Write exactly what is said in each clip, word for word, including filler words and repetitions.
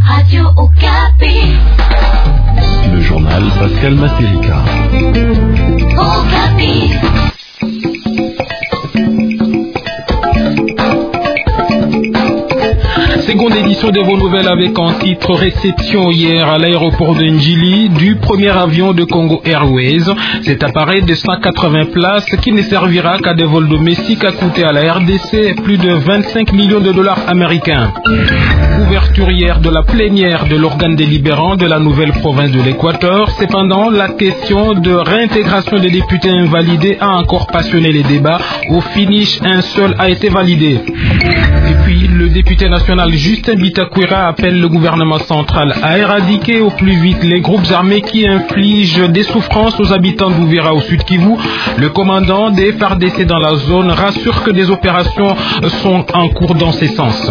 Radio Okapi. Le journal Pascal Massérica. Okapi. Seconde édition de vos nouvelles avec en titre réception hier à l'aéroport de Njili du premier avion de Congo Airways. Cet appareil de cent quatre-vingts places qui ne servira qu'à des vols domestiques a coûté à la R D C plus de vingt-cinq millions de dollars américains. Ouverture hier de la plénière de l'organe délibérant de la nouvelle province de l'Équateur. Cependant, la question de réintégration des députés invalidés a encore passionné les débats. Au finish, un seul a été validé. Et puis, le député national Justin Bitakwira appelle le gouvernement central à éradiquer au plus vite les groupes armés qui infligent des souffrances aux habitants d'Ouvira au Sud Kivu. Le commandant des F A R D C dans la zone rassure que des opérations sont en cours dans ces sens.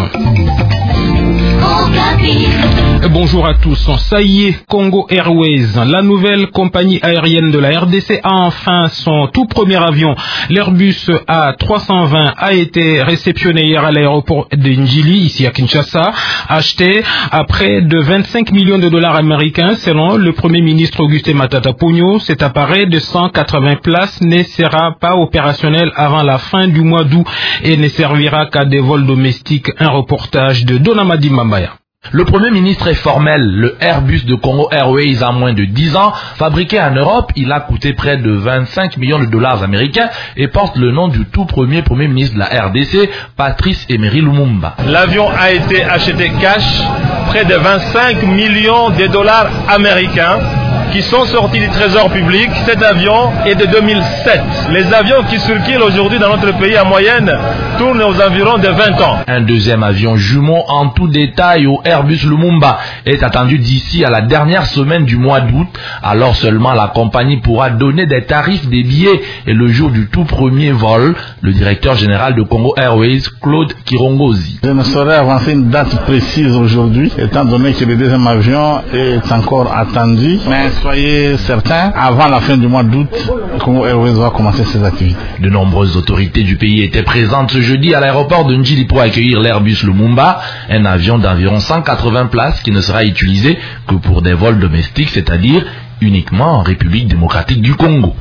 Bonjour à tous. Ça y est, Congo Airways, la nouvelle compagnie aérienne de la R D C, a enfin son tout premier avion. L'Airbus A trois cent vingt a été réceptionné hier à l'aéroport de Njili, ici à Kinshasa, acheté à près de vingt-cinq millions de dollars américains selon le Premier ministre Augustin Matata Ponyo. Cet appareil de cent quatre-vingts places ne sera pas opérationnel avant la fin du mois d'août et ne servira qu'à des vols domestiques. Un reportage de Donamadi Mambaya. Le Premier ministre est formel. Le Airbus de Congo Airways a moins de dix ans. Fabriqué en Europe, il a coûté près de vingt-cinq millions de dollars américains et porte le nom du tout premier Premier ministre de la R D C, Patrice Emery Lumumba. L'avion a été acheté cash, près de vingt-cinq millions de dollars américains qui sont sortis du trésor public. Cet avion est de deux mille sept. Les avions qui circulent aujourd'hui dans notre pays en moyenne tournent aux environs de vingt ans. Un deuxième avion jumeau en tout détail au Airbus Lumumba est attendu d'ici à la dernière semaine du mois d'août. Alors seulement la compagnie pourra donner des tarifs des billets et le jour du tout premier vol, le directeur général de Congo Airways, Claude Kirongozi. Je ne saurais avancer une date précise aujourd'hui, étant donné que le deuxième avion est encore attendu. Mais soyez certains, avant la fin du mois d'août, Congo Airways va commencer ses activités. De nombreuses autorités du pays étaient présentes ce jeudi à l'aéroport de Njili pour accueillir l'Airbus Lumumba, un avion d'environ cent quatre-vingts places qui ne sera utilisé que pour des vols domestiques, c'est-à-dire uniquement en République démocratique du Congo.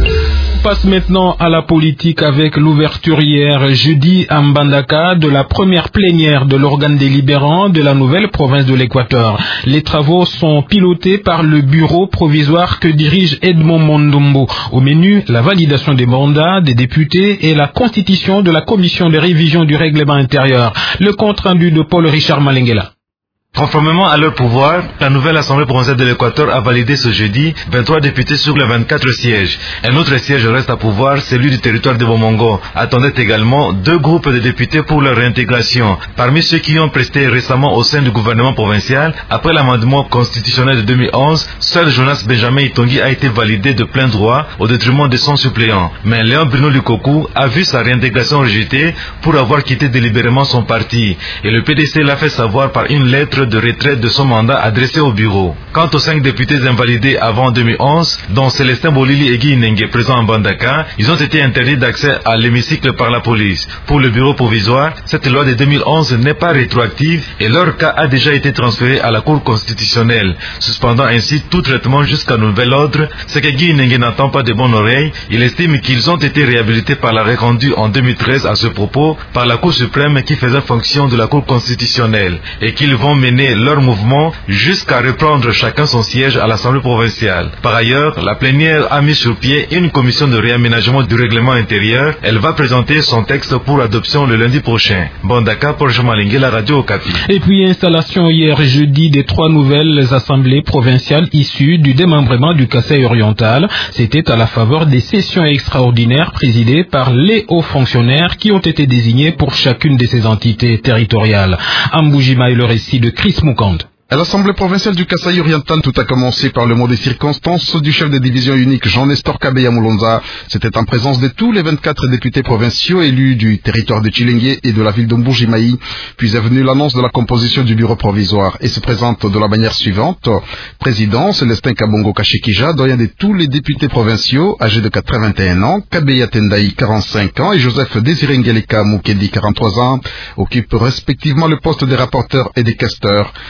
On passe maintenant à la politique avec l'ouverture hier jeudi à Mbandaka de la première plénière de l'organe délibérant de la nouvelle province de l'Équateur. Les travaux sont pilotés par le bureau provisoire que dirige Edmond Mondombo. Au menu, la validation des mandats des députés et la constitution de la commission de révision du règlement intérieur. Le compte rendu de Paul Richard Malengela. Conformément à leur pouvoir, la nouvelle Assemblée provinciale de l'Équateur a validé ce jeudi vingt-trois députés sur les vingt-quatre sièges. Un autre siège reste à pouvoir, celui du territoire de Bomongo. Attendait également deux groupes de députés pour leur réintégration. Parmi ceux qui ont presté récemment au sein du gouvernement provincial, après l'amendement constitutionnel de deux mille onze, seul Jonas Benjamin Itongi a été validé de plein droit au détriment de son suppléant. Mais Léon Bruno Lukoku a vu sa réintégration rejetée pour avoir quitté délibérément son parti. Et le P D C l'a fait savoir par une lettre de retraite de son mandat adressé au bureau. Quant aux cinq députés invalidés avant deux mille onze, dont Célestin Bolili et Guy Nengue présents en Mbandaka, ils ont été interdits d'accès à l'hémicycle par la police. Pour le bureau provisoire, cette loi de deux mille onze n'est pas rétroactive et leur cas a déjà été transféré à la Cour constitutionnelle, suspendant ainsi tout traitement jusqu'à nouvel ordre. Ce que Guy Nengue n'entend pas de bonne oreille, il estime qu'ils ont été réhabilités par l'arrêt rendu en deux mille treize à ce propos par la Cour suprême qui faisait fonction de la Cour constitutionnelle et qu'ils vont mener leur mouvement jusqu'à reprendre chacun son siège à l'Assemblée provinciale. Par ailleurs, la plénière a mis sur pied une commission de réaménagement du règlement intérieur. Elle va présenter son texte pour adoption le lundi prochain. Mbandaka pour Jamalingue, la radio Okapi. Et puis installation hier jeudi des trois nouvelles assemblées provinciales issues du démembrement du Kasaï oriental. C'était à la faveur des sessions extraordinaires présidées par les hauts fonctionnaires qui ont été désignés pour chacune de ces entités territoriales. Amboujima et le récit de Chris Mukand. À l'Assemblée provinciale du Kasaï oriental, tout a commencé par le mot des circonstances du chef de division unique Jean-Nestor Kabeya Moulonza. C'était en présence de tous les vingt-quatre députés provinciaux élus du territoire de Chilengue et de la ville d'Ombourgimaï. Puis est venue l'annonce de la composition du bureau provisoire et se présente de la manière suivante. Président Célestin Kabongo Kashikija, doyen de tous les députés provinciaux, âgé de quatre-vingt-un ans, Kabeya Tendaï, quarante-cinq ans et Joseph Désiré Ngeleka Moukedi, quarante-trois ans, occupent respectivement le poste des rapporteurs et des questeurs. Dans la province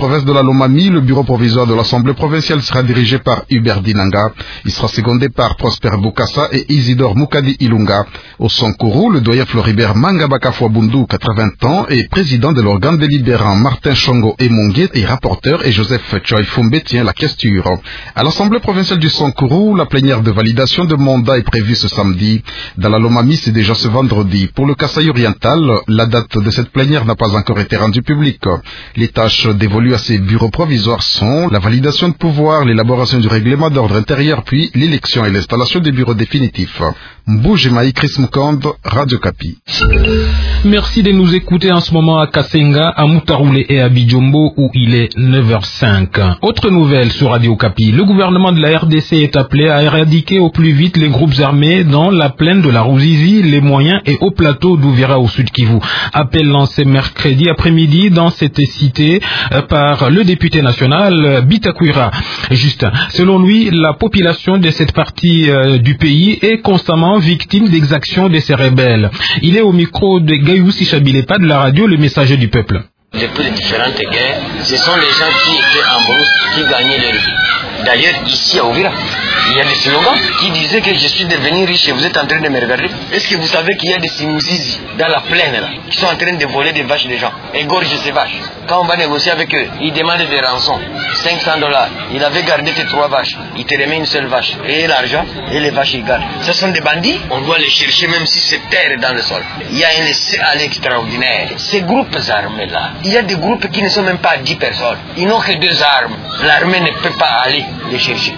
province de la Lomami, le bureau provisoire de l'Assemblée provinciale sera dirigé par Hubert Dinanga. Il sera secondé par Prosper Boukassa et Isidore Moukadi Ilunga. Au Sankuru, le doyen Floribert Mangabaka Fouabundu, quatre-vingts ans, est président de l'organe délibérant. Martin Chongo Emongue est rapporteur et Joseph Choi Fumbe tient la questure. À l'Assemblée provinciale du Sankuru, la plénière de validation de mandat est prévue ce samedi. Dans la Lomami, c'est déjà ce vendredi. Pour le Kasaï oriental, la date de cette plénière n'a pas encore été rendue publique. Les tâches dévolues à ces bureaux provisoires sont la validation de pouvoir, l'élaboration du règlement d'ordre intérieur, puis l'élection et l'installation des bureaux définitifs. Mboujemaï Chris Mukand, Radio Kapi. Merci de nous écouter en ce moment à Kasenga, à Moutaroulé et à Bijombo où il est neuf heures cinq. Autre nouvelle sur Radio Kapi, le gouvernement de la R D C est appelé à éradiquer au plus vite les groupes armés dans la plaine de la Ruzizi, les moyens et au plateau d'Ouvira au Sud Kivu. Appel lancé mercredi après-midi dans cette cité par le député national Bitakwira. Justin, selon lui, la population de cette partie du pays est constamment victime d'exactions de ces rebelles. Il est au micro de Gayoussi Chabilepa de la radio Le Messager du Peuple. Depuis les différentes guerres, ce sont les gens qui étaient en brousse qui gagnaient leur vie. D'ailleurs, ici à Ouvira, il y a des slogans qui disaient que je suis devenu riche et vous êtes en train de me regarder. Est-ce que vous savez qu'il y a des Simouzizi dans la plaine là, qui sont en train de voler des vaches des gens, égorger ces vaches. Quand on va négocier avec eux, ils demandent des rançons, cinq cents dollars. Il avait gardé tes trois vaches, il te remet une seule vache. Et l'argent, et les vaches, ils gardent. Ce sont des bandits, on doit les chercher même si c'est terre dans le sol. Il y a un laisser-aller extraordinaire. Ces groupes armés là, il y a des groupes qui ne sont même pas dix personnes. Ils n'ont que deux armes. L'armée ne peut pas aller les chercher.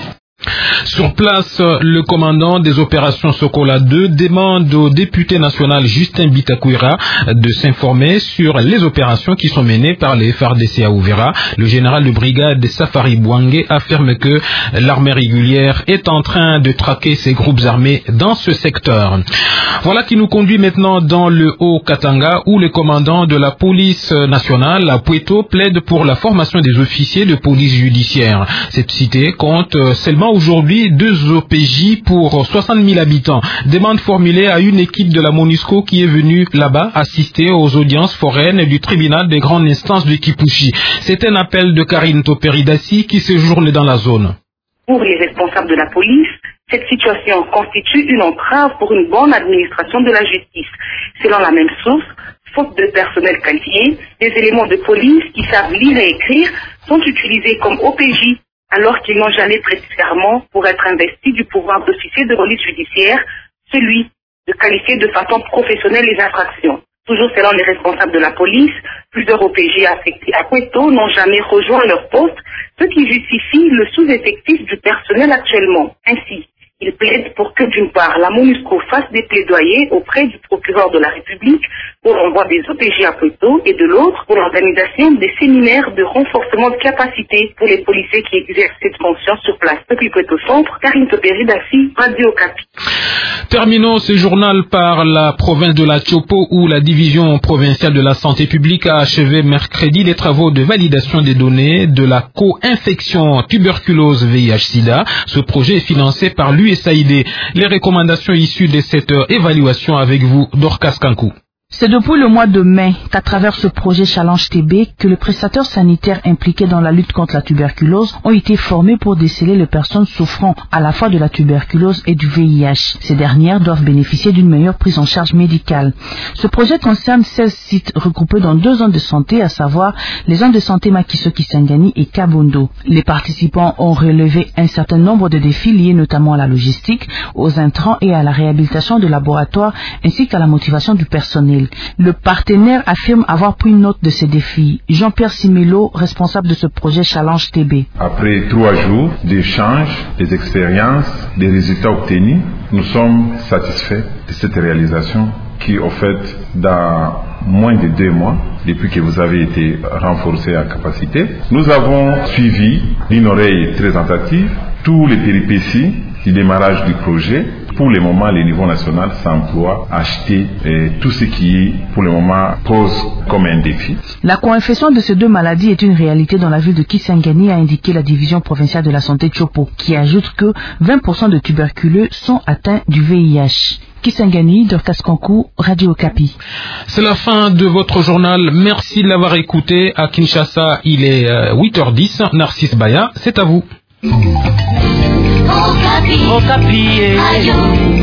Sur place, le commandant des opérations Sokola deux demande au député national Justin Bitakwira de s'informer sur les opérations qui sont menées par les F A R D C à Ouvira. Le général de brigade Safari Bouangé affirme que l'armée régulière est en train de traquer ces groupes armés dans ce secteur. Voilà qui nous conduit maintenant dans le Haut-Katanga où le commandant de la police nationale à Pueto plaide pour la formation des officiers de police judiciaire. Cette cité compte seulement aujourd'hui deux O P J pour soixante mille habitants. Demande formulée à une équipe de la MONUSCO qui est venue là-bas assister aux audiences foraines du tribunal des grandes instances de Kipushi. C'est un appel de Karine Toperidassi qui séjourne dans la zone. Pour les responsables de la police, cette situation constitue une entrave pour une bonne administration de la justice. Selon la même source, faute de personnel qualifié, les éléments de police qui savent lire et écrire sont utilisés comme O P J, alors qu'ils n'ont jamais prêté serment pour être investis du pouvoir d'officier de police judiciaire, celui de qualifier de façon professionnelle les infractions. Toujours selon les responsables de la police, plusieurs O P J affectés à Pueto n'ont jamais rejoint leur poste, ce qui justifie le sous-effectif du personnel actuellement. Ainsi, il plaide pour que d'une part la MONUSCO fasse des plaidoyers auprès du procureur de la République pour l'envoi des O P J à Pueto et de l'autre pour l'organisation des séminaires de renforcement de capacité pour les policiers qui exercent cette fonction sur place. Depuis Pueto Centre, Karine Toperidassi, Radio Kapi. Terminons ce journal par la province de la Tchopo où la division provinciale de la santé publique a achevé mercredi les travaux de validation des données de la co-infection tuberculose V I H sida. Ce projet est financé par l'U S A I D. Les recommandations issues de cette évaluation avec vous, Dorcas Kankou. C'est depuis le mois de mai qu'à travers ce projet Challenge T B que les prestataires sanitaires impliqués dans la lutte contre la tuberculose ont été formés pour déceler les personnes souffrant à la fois de la tuberculose et du V I H. Ces dernières doivent bénéficier d'une meilleure prise en charge médicale. Ce projet concerne seize sites regroupés dans deux zones de santé, à savoir les zones de santé Makiso Kisangani et Kabondo. Les participants ont relevé un certain nombre de défis liés notamment à la logistique, aux intrants et à la réhabilitation de laboratoires ainsi qu'à la motivation du personnel. Le partenaire affirme avoir pris note de ces défis. Jean-Pierre Simelo, responsable de ce projet Challenge T B. Après trois jours d'échanges, des expériences, des résultats obtenus, nous sommes satisfaits de cette réalisation qui, au fait, dans moins de deux mois, depuis que vous avez été renforcé en capacité, nous avons suivi d'une oreille très attentive tous les péripéties du démarrage du projet pour le moment, le niveau national s'emploie à acheter euh, tout ce qui, pour le moment, pose comme un défi. La coinfection de ces deux maladies est une réalité dans la ville de Kisangani, a indiqué la division provinciale de la santé Chopo, qui ajoute que vingt pour cent de tuberculeux sont atteints du V I H. Kisangani, Dorcas Kankou, Radio Okapi. C'est la fin de votre journal. Merci de l'avoir écouté. À Kinshasa, il est euh, huit heures dix. Narcisse Baya, c'est à vous. Okapi. Okapi.